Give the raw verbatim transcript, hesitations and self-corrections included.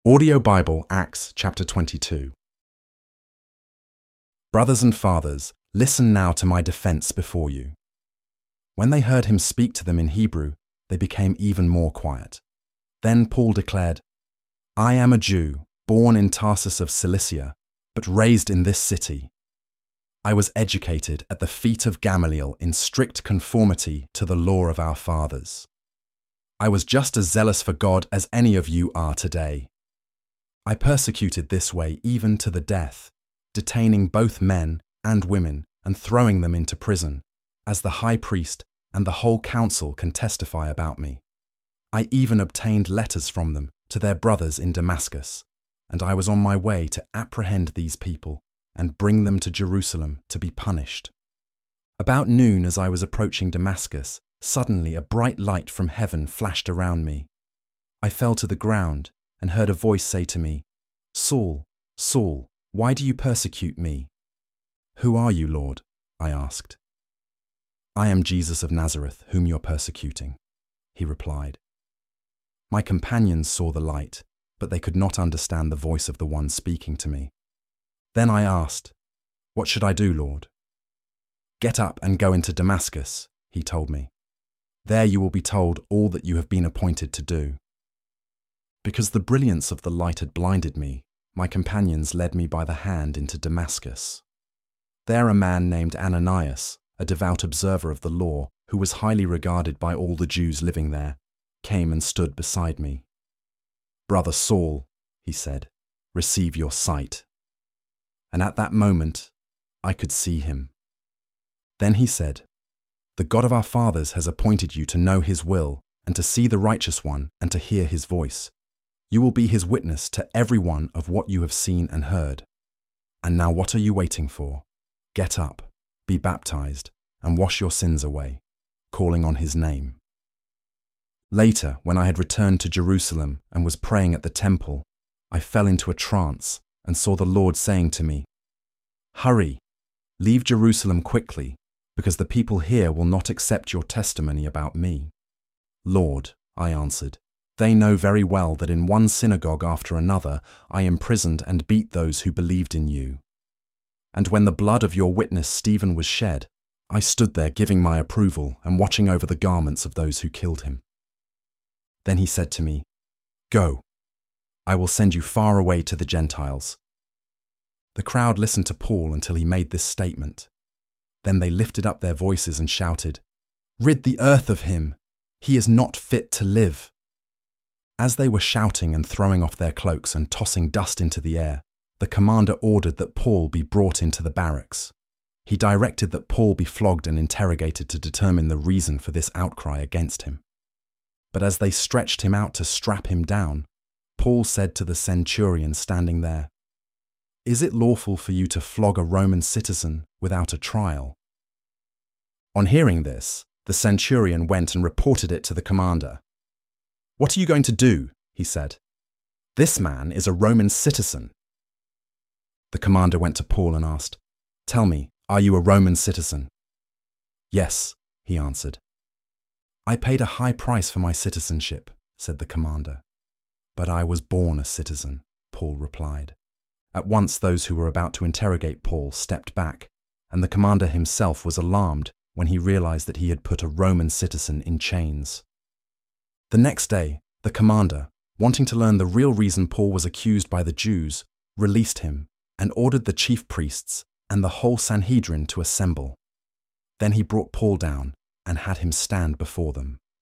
Audio Bible, Acts chapter twenty-two. Brothers and fathers, listen now to my defense before you. When they heard him speak to them in Hebrew, they became even more quiet. Then Paul declared, I am a Jew, born in Tarsus of Cilicia, but raised in this city. I was educated at the feet of Gamaliel in strict conformity to the law of our fathers. I was just as zealous for God as any of you are today. I persecuted this way even to the death, detaining both men and women and throwing them into prison, as the high priest and the whole council can testify about me. I even obtained letters from them to their brothers in Damascus, and I was on my way to apprehend these people and bring them to Jerusalem to be punished. About noon, as I was approaching Damascus, suddenly a bright light from heaven flashed around me. I fell to the ground and heard a voice say to me, Saul, Saul, why do you persecute me? Who are you, Lord? I asked. I am Jesus of Nazareth, whom you're persecuting, he replied. My companions saw the light, but they could not understand the voice of the one speaking to me. Then I asked, What should I do, Lord? Get up and go into Damascus, he told me. There you will be told all that you have been appointed to do. Because the brilliance of the light had blinded me, my companions led me by the hand into Damascus. There a man named Ananias, a devout observer of the law, who was highly regarded by all the Jews living there, came and stood beside me. Brother Saul, he said, receive your sight. And at that moment, I could see him. Then he said, The God of our fathers has appointed you to know his will and to see the righteous one and to hear his voice. You will be his witness to every one of what you have seen and heard. And now what are you waiting for? Get up, be baptized, and wash your sins away, calling on his name. Later, when I had returned to Jerusalem and was praying at the temple, I fell into a trance and saw the Lord saying to me, Hurry, leave Jerusalem quickly, because the people here will not accept your testimony about me. Lord, I answered, they know very well that in one synagogue after another I imprisoned and beat those who believed in you. And when the blood of your witness Stephen was shed, I stood there giving my approval and watching over the garments of those who killed him. Then he said to me, Go, I will send you far away to the Gentiles. The crowd listened to Paul until he made this statement. Then they lifted up their voices and shouted, Rid the earth of him! He is not fit to live. As they were shouting and throwing off their cloaks and tossing dust into the air, the commander ordered that Paul be brought into the barracks. He directed that Paul be flogged and interrogated to determine the reason for this outcry against him. But as they stretched him out to strap him down, Paul said to the centurion standing there, Is it lawful for you to flog a Roman citizen without a trial? On hearing this, the centurion went and reported it to the commander. What are you going to do? He said. This man is a Roman citizen. The commander went to Paul and asked, Tell me, are you a Roman citizen? Yes, he answered. I paid a high price for my citizenship, said the commander. But I was born a citizen, Paul replied. At once those who were about to interrogate Paul stepped back, and the commander himself was alarmed when he realized that he had put a Roman citizen in chains. The next day, the commander, wanting to learn the real reason Paul was accused by the Jews, released him and ordered the chief priests and the whole Sanhedrin to assemble. Then he brought Paul down and had him stand before them.